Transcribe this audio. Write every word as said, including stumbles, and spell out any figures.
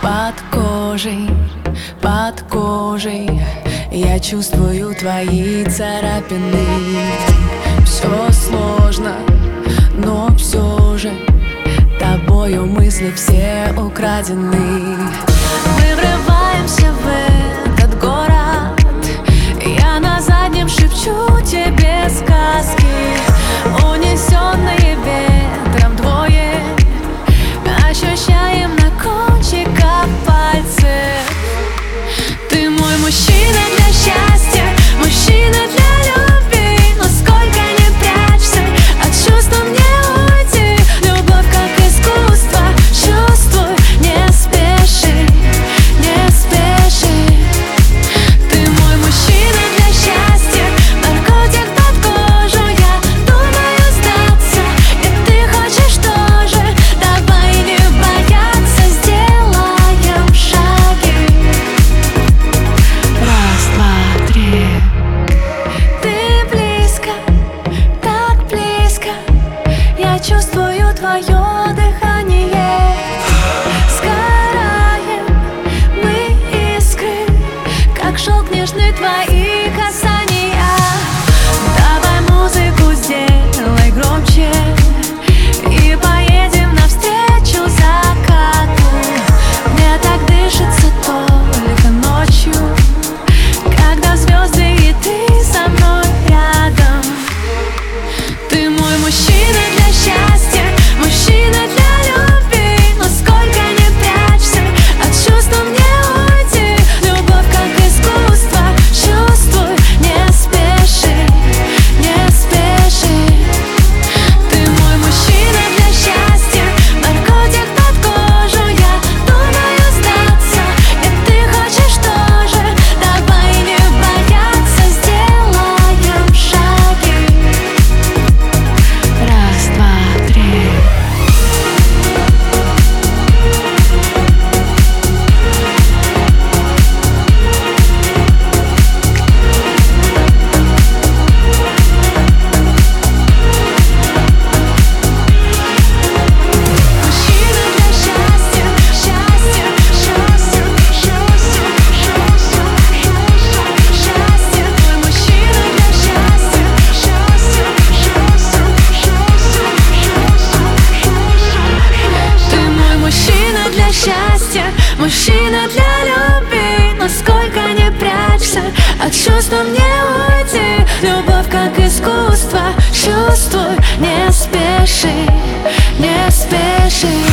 Под кожей, под кожей я чувствую твои царапины. Все сложно, но все же тобою мысли все украдены. Мы врываемся в этот город, я на заднем шепчу тебе сказки, унесенные ветром двое, ощущаем на кончиках пальцев. Ты мой мужчина для счастья, мужчина для любви, но сколько не прячься, от чувства мне уйти. Любовь как искусство, чувствуй, не спеши, не спеши. Ты мой мужчина для счастья, наркотик под кожу, я думаю сдаться, и ты хочешь тоже. Давай не бояться, сделаем шаги. Раз, два, три. Ты близко, так близко, я чувствую твое дыхание. Сгораем мы искры, как шелк нежный твои касания. Давай музыку сделай громче и поедем навстречу закату. Мне так дышится только ночью, когда звезды и ты со мной рядом. Ты мой мужчина для счастья, мужчина для любви, но сколько не прячься, от чувства мне уйти. Любовь как искусство, чувствуй, не спеши, не спеши. Ты мой мужчина для счастья, наркотик под кожу, я думаю сдаться, и ты хочешь тоже. Давай не бояться, сделаем шаги. Раз, два, три. Мужчина для счастья, счастья, счастья, счастья, счастья, счастья. Твой мужчина для счастья, счастья, счастья, счастья. Ты мой мужчина для счастья, мужчина для любви, но сколько не прячься, от чувства мне уйти. Любовь как искусство, чувствуй, не спеши, не спеши.